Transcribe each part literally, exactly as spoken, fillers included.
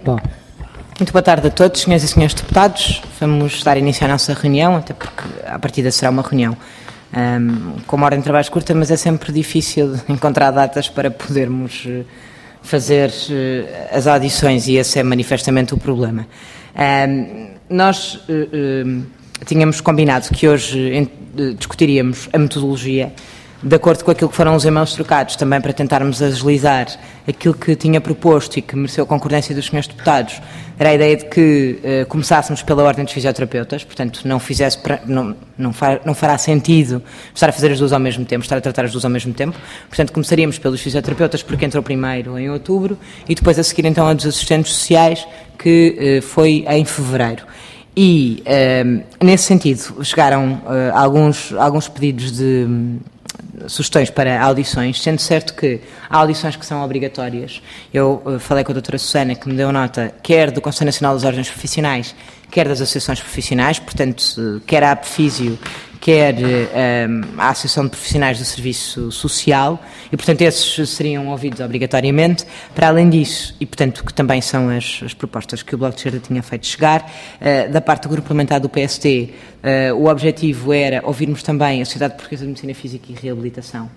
Bom. Muito boa tarde a todos, senhoras e senhores deputados. Vamos dar início à nossa reunião, até porque à partida será uma reunião um, com uma ordem de trabalhos curta, mas é sempre difícil encontrar datas para podermos fazer uh, as audições e esse é manifestamente o problema. Um, nós uh, uh, tínhamos combinado que hoje uh, discutiríamos a metodologia de acordo com aquilo que foram os e-mails trocados, também para tentarmos agilizar aquilo que tinha proposto e que mereceu a concordância dos senhores deputados, era a ideia de que uh, começássemos pela ordem dos fisioterapeutas, portanto não, fizesse pra, não, não, far, não fará sentido estar a fazer as duas ao mesmo tempo, estar a tratar as duas ao mesmo tempo, portanto começaríamos pelos fisioterapeutas porque entrou primeiro em outubro e depois a seguir então a dos assistentes sociais que uh, foi em fevereiro. E uh, nesse sentido chegaram uh, alguns, alguns pedidos de sugestões para audições, sendo certo que há audições que são obrigatórias. Eu uh, falei com a doutora Susana, que me deu nota, quer do Conselho Nacional das Ordens Profissionais, quer das associações profissionais, portanto, uh, quer a APFísio, quer uh, a Associação de Profissionais do Serviço Social, e, portanto, esses seriam ouvidos obrigatoriamente. Para além disso, e, portanto, que também são as, as propostas que o Bloco de Esquerda tinha feito chegar, uh, da parte do Grupo Parlamentar do P S T, uh, o objetivo era ouvirmos também a Sociedade Portuguesa de Medicina Física e Reabilitação,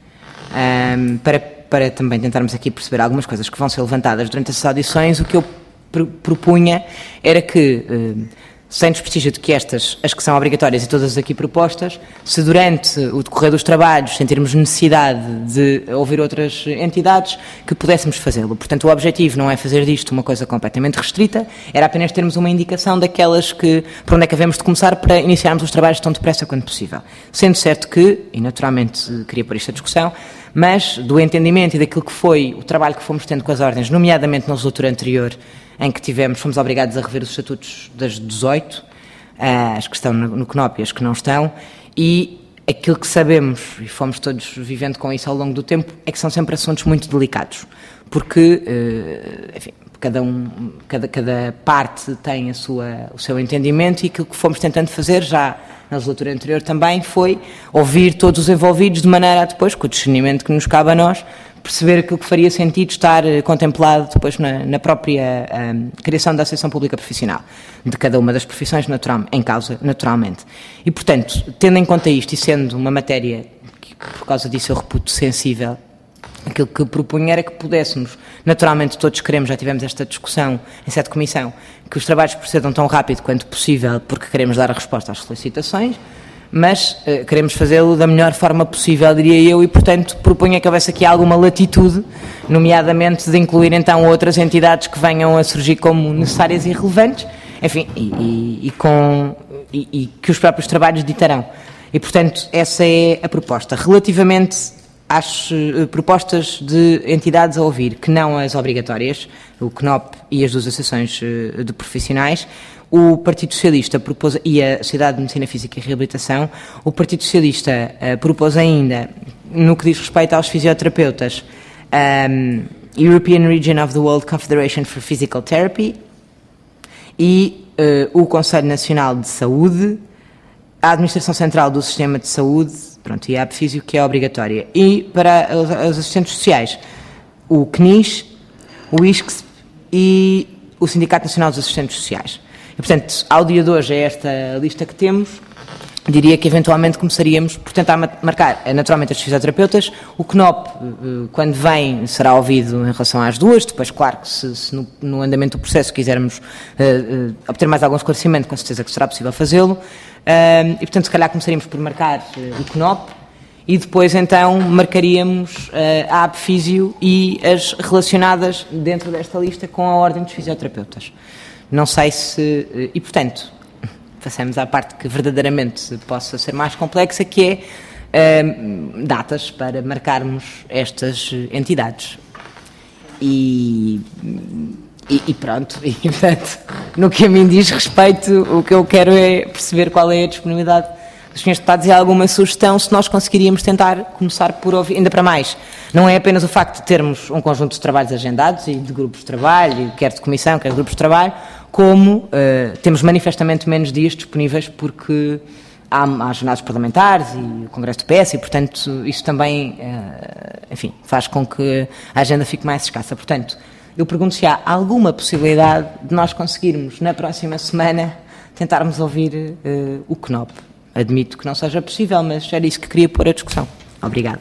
um, para, para também tentarmos aqui perceber algumas coisas que vão ser levantadas durante essas audições. O que eu pr- propunha era que, uh, sem desprestígio de que estas, as que são obrigatórias e todas as aqui propostas, se durante o decorrer dos trabalhos sentirmos necessidade de ouvir outras entidades, que pudéssemos fazê-lo. Portanto, o objetivo não é fazer disto uma coisa completamente restrita, era apenas termos uma indicação daquelas que, por onde é que havemos de começar para iniciarmos os trabalhos tão depressa quanto possível. Sendo certo que, e naturalmente queria pôr isto a discussão, mas do entendimento e daquilo que foi o trabalho que fomos tendo com as ordens, nomeadamente na legislatura anterior, em que tivemos, fomos obrigados a rever os estatutos das dezoito, as que estão no, no C N O P e as que não estão, e aquilo que sabemos, e fomos todos vivendo com isso ao longo do tempo, é que são sempre assuntos muito delicados, porque, enfim, cada, um, cada, cada parte tem a sua, o seu entendimento, e aquilo que fomos tentando fazer já na legislatura anterior também foi ouvir todos os envolvidos de maneira a depois, com o discernimento que nos cabe a nós, perceber aquilo que faria sentido estar contemplado depois na, na própria um, criação da Associação Pública Profissional, de cada uma das profissões natural, em causa, naturalmente. E, portanto, tendo em conta isto e sendo uma matéria que, por causa disso, eu reputo sensível, aquilo que propunha era que pudéssemos, naturalmente todos queremos, já tivemos esta discussão em sede de comissão, que os trabalhos procedam tão rápido quanto possível, porque queremos dar a resposta às solicitações, mas uh, queremos fazê-lo da melhor forma possível, diria eu, e, portanto, propunha que houvesse aqui alguma latitude, nomeadamente de incluir, então, outras entidades que venham a surgir como necessárias e relevantes, enfim, e, e, e, com, e, e que os próprios trabalhos ditarão. E, portanto, essa é a proposta. Relativamente às uh, propostas de entidades a ouvir, que não as obrigatórias, o C N O P e as duas associações uh, de profissionais, o Partido Socialista propôs, e a Sociedade de Medicina Física e Reabilitação, o Partido Socialista uh, propôs ainda, no que diz respeito aos fisioterapeutas, um, European Region of the World Confederation for Physical Therapy e uh, o Conselho Nacional de Saúde, a Administração Central do Sistema de Saúde, pronto, e a APFísio, que é obrigatória. E para os, os assistentes sociais, o C N I S, o I S C S P e o Sindicato Nacional dos Assistentes Sociais. E, portanto, ao dia de hoje é esta lista que temos, diria que eventualmente começaríamos por tentar marcar, naturalmente, as fisioterapeutas. O C N O P, quando vem, será ouvido em relação às duas, depois, claro, que se, se no, no andamento do processo quisermos uh, uh, obter mais algum esclarecimento, com certeza que será possível fazê-lo. Uh, e, portanto, se calhar começaríamos por marcar uh, o C N O P e depois, então, marcaríamos uh, a APFísio e as relacionadas dentro desta lista com a Ordem dos Fisioterapeutas. Não sei se... E, portanto, passamos à parte que verdadeiramente possa ser mais complexa, que é uh, datas para marcarmos estas entidades. E, e, e pronto, e, portanto, no que a mim diz respeito, o que eu quero é perceber qual é a disponibilidade dos senhores deputados e alguma sugestão, se nós conseguiríamos tentar começar por ouvir, ainda para mais. Não é apenas o facto de termos um conjunto de trabalhos agendados e de grupos de trabalho, quer de comissão, quer de grupos de trabalho, como uh, temos manifestamente menos dias disponíveis porque há, há jornadas parlamentares e o Congresso do P S e, portanto, isso também, uh, enfim, faz com que a agenda fique mais escassa. Portanto, Eu pergunto se há alguma possibilidade de nós conseguirmos, na próxima semana, tentarmos ouvir uh, o C N O P. Admito que não seja possível, mas era isso que queria pôr a discussão. Obrigada.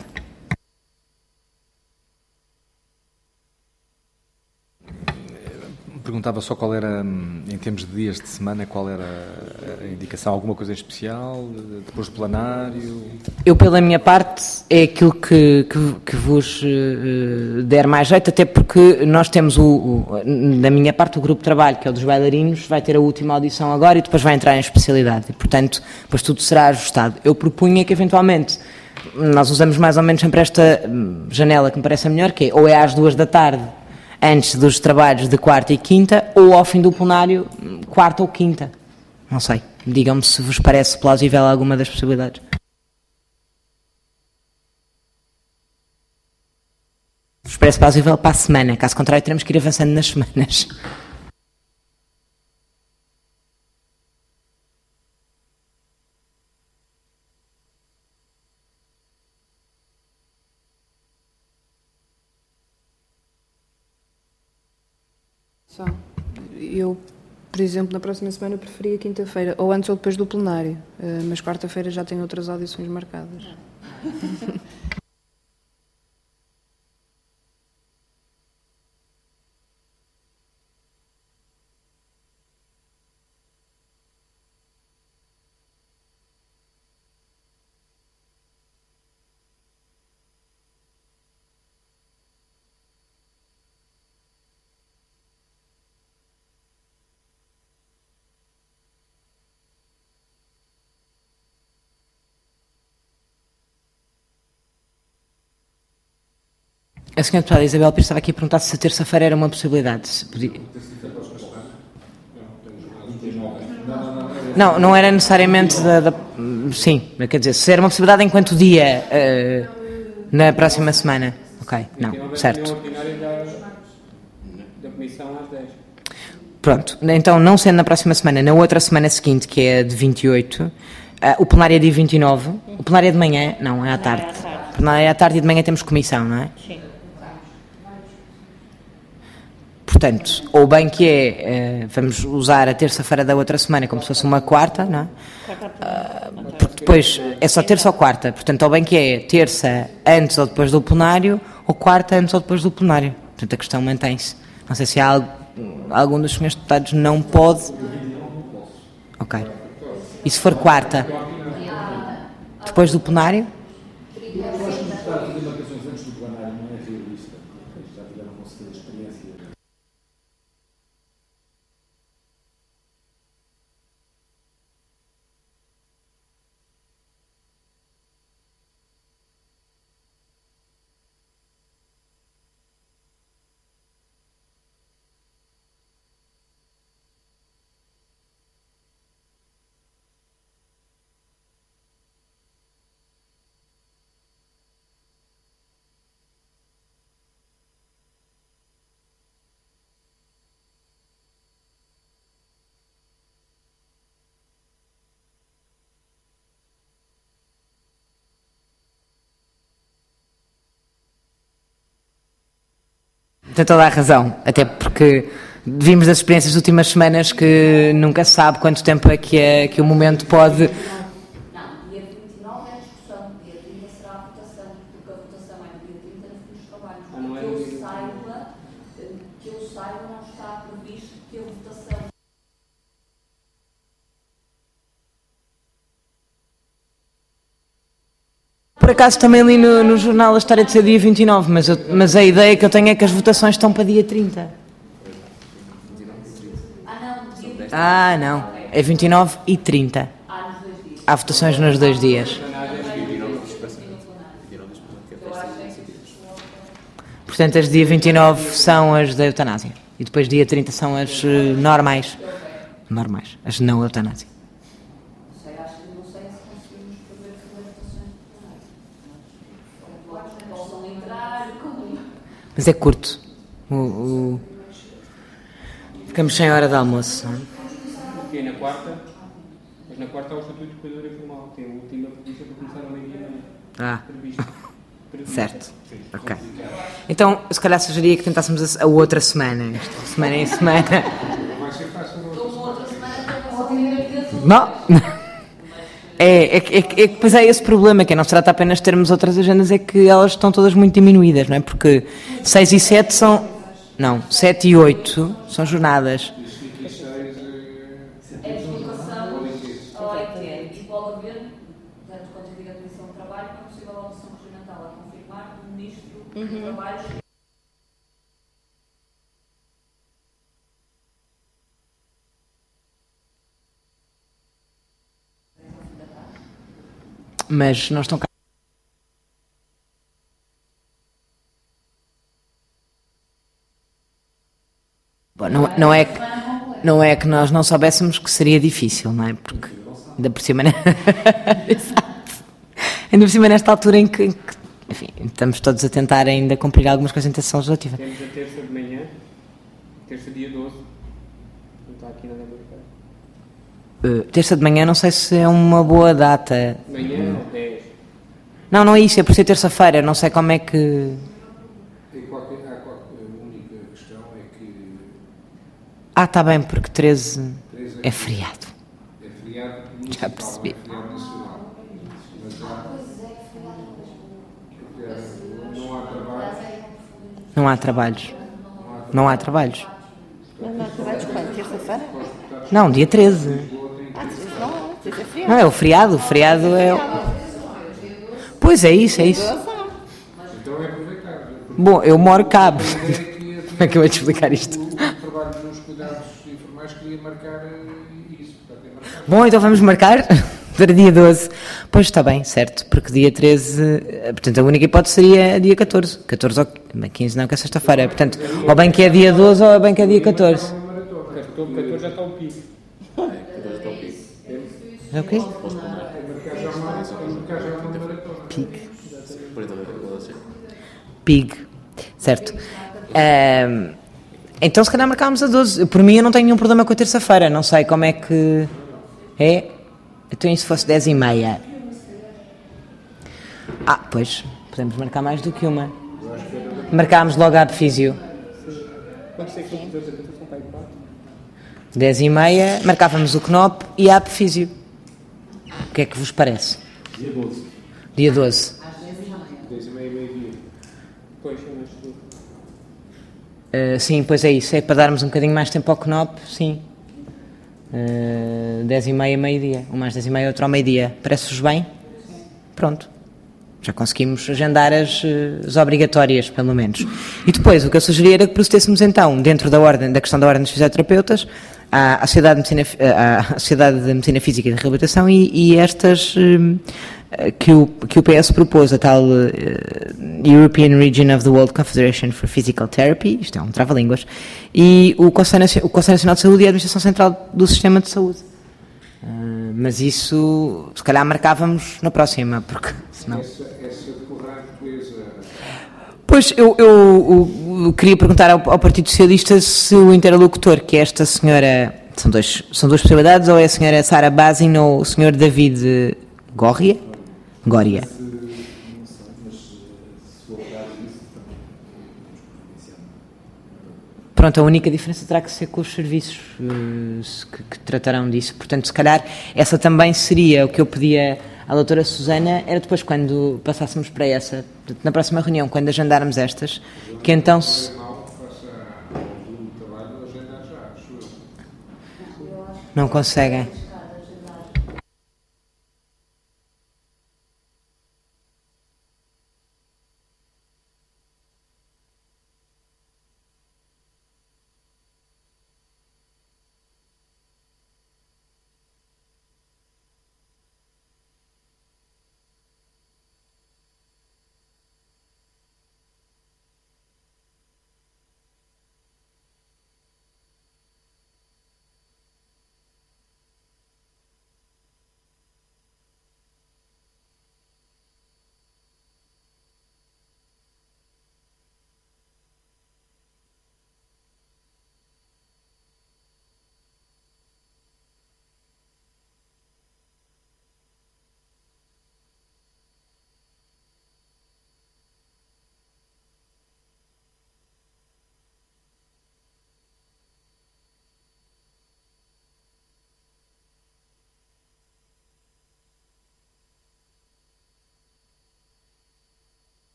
Perguntava só qual era, em termos de dias de semana, qual era a indicação, alguma coisa em especial, depois do plenário? Eu, pela minha parte, é aquilo que, que, que vos uh, der mais jeito, até porque nós temos, o, o, da minha parte, o grupo de trabalho, que é o dos bailarinos, vai ter a última audição agora e depois vai entrar em especialidade. E, portanto, depois tudo será ajustado. Eu propunha que, eventualmente, nós usamos mais ou menos sempre esta janela que me parece a melhor, que é ou é às duas da tarde, antes dos trabalhos de quarta e quinta, ou ao fim do plenário, quarta ou quinta. Não sei. Digam-me se vos parece plausível alguma das possibilidades. Vos parece plausível para a semana. Caso contrário, teremos que ir avançando nas semanas. Só. Eu, por exemplo, na próxima semana preferia quinta-feira, ou antes ou depois do plenário, mas quarta-feira já tenho outras audições marcadas. A senhora deputada Isabel Pires estava aqui a perguntar se a terça-feira era uma possibilidade. Se podia... Não, não era necessariamente da, da... Sim, quer dizer, se era uma possibilidade enquanto dia uh, na próxima semana. Ok, não, certo. Pronto, então não sendo na próxima semana, na outra semana seguinte, que é de vinte e oito, uh, o plenário é dia vinte e nove, o plenário é de manhã, não, é à tarde. O plenário é à tarde e de manhã temos comissão, não é? Sim. Portanto, ou bem que é, vamos usar a terça-feira da outra semana como se fosse uma quarta, não é? Porque depois é só terça ou quarta, portanto, ou bem que é terça antes ou depois do plenário, ou quarta antes ou depois do plenário. Portanto, a questão mantém-se. Não sei se há algum dos senhores deputados não pode. Ok. E se for quarta? Depois do plenário? Tem toda a razão, até porque vimos das experiências das últimas semanas que nunca se sabe quanto tempo é que, é, que o momento pode... Não, dia vinte e nove é a discussão, dia trinta será a votação, porque a votação é no dia trinta no fim dos trabalhos. Ah, que, eu saiba, que eu saiba, não está previsto que a votação... Por acaso também li no, no jornal a história de ser dia vinte e nove, mas, eu, mas a ideia que eu tenho é que as votações estão para dia trinta. Ah, não. É vinte e nove e trinta. Há votações nos dois dias. Portanto, as dia vinte e nove são as da eutanásia. E depois dia trinta são as uh, normais. Normais. As não eutanásia. Mas é curto. O, o... Ficamos sem hora de almoço, não é? Porque na quarta, mas na quarta há o estatuto de cuidador informal, tem a última polícia para começar a meio-dia Ah. prevista. Certo. Ok. Então, se calhar sugeria que tentássemos a, a outra semana, esta semana em semana. Vai ser fácil. Não. É, é, que- é, que- é que depois é esse problema, que é não se trata apenas de termos outras agendas, é que elas estão todas muito diminuídas, não é? Porque seis e sete são. Não, sete e oito são jornadas. É a deslocação ao O I T e pode haver, tanto quanto eu digo a Comissão de Trabalho, uma possível audição regimental a confirmar o Ministro do Trabalho. Mas não estão cá. Bom, não, não, é que, não é que nós não soubéssemos que seria difícil, não é? Porque ainda por cima. Exato. Ainda por cima, nesta altura em que, em que, enfim, estamos todos a tentar ainda cumprir algumas coisas em sessão legislativa. Temos a terça de manhã, terça dia doze. Não está aqui nada a marcar. Uh, terça de manhã, não sei se é uma boa data. Manhã, dez. Não, não é isso, é por ser terça-feira, não sei como é que. Tem qualquer, há qualquer, a única questão é que Ah, está bem, porque treze é feriado. é feriado municipal, Já percebi. não é feriado nacional. Mas há, não há trabalho. Não há trabalhos. Não há trabalhos. Não, não, trabalhos quando? Terça-feira? Não, dia treze. Ah, não, terça é feriado. Não, é o feriado, o feriado é. o- Pois é isso, é isso. Então é aproveitar. Bom, eu moro cá. É que Como é que eu vou te explicar isto? o trabalho nos cuidados informais queria marcar eh, isso. Portanto, é marcar. Bom, então vamos marcar para dia doze. Pois está bem, certo, porque dia treze, eh, portanto a única hipótese seria dia catorze. catorze ou quinze não, que é sexta-feira. Portanto, ou bem que é dia doze ou bem que é dia catorze. catorze já está o pico. É o quê? Marcar já uma, marcar já uma maratona. Pig. Certo. Ahm, então se calhar marcámos a doze. Por mim eu não tenho nenhum problema com a terça-feira. Não sei como é que é. Então e se fosse dez e meia? Ah, pois, podemos marcar mais do que uma. Marcámos logo a Apfísio. Quantos é que são os dois? São para aí quatro? dez e meia, marcávamos o C N O P e a Apfísio. O que é que vos parece? Dia doze. Dia doze. dez e meia, meio-dia. Pois, eu acho que... Uh, sim, pois é isso. É para darmos um bocadinho mais tempo ao C N O P, sim. Uh, dez e meia, meio-dia. Um mais dez e meia, outro ao meio-dia. Parece-vos bem? Pronto. Já conseguimos agendar as, eh, as obrigatórias, pelo menos. E depois, o que eu sugeria era que procedêssemos então, dentro da ordem, da questão da ordem dos fisioterapeutas, à, à, Sociedade, de Medicina, à Sociedade de Medicina Física e de Reabilitação e, e estas eh, que, o, que o P S propôs, a tal eh, European Region of the World Confederation for Physical Therapy, isto é um trava-línguas, e o Conselho, o Conselho Nacional de Saúde e a Administração Central do Sistema de Saúde. Uh, mas isso, se calhar, marcávamos na próxima, porque senão... Essa, essa corrente coisa. Pois, eu, eu, eu- eu queria perguntar ao, ao Partido Socialista se o interlocutor, que é esta senhora, são, dois, são duas possibilidades, ou é a senhora Sara Bazin ou o senhor David Górria? Gória. Pronto, a única diferença terá que ser com os serviços eh, se- que, que tratarão disso. Portanto, se calhar, essa também seria o que eu pedia à doutora Susana, era depois quando passássemos para essa, portanto, na próxima reunião, quando agendarmos estas, que então se... Mal faça o trabalho agendar já, acho eu. Não conseguem.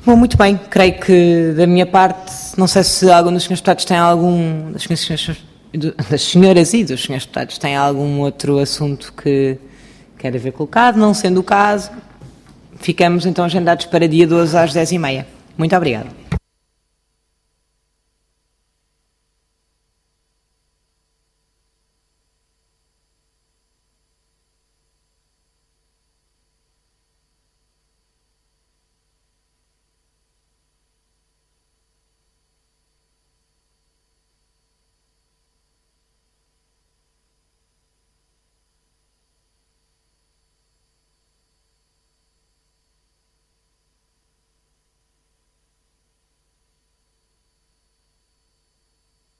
Bom, muito bem. Creio que da minha parte, não sei se algum dos senhores deputados tem algum, das senhoras, das senhoras e dos senhores deputados tem algum outro assunto que quer haver colocado. Não sendo o caso, ficamos então agendados para dia doze às dez e meia. Muito obrigada.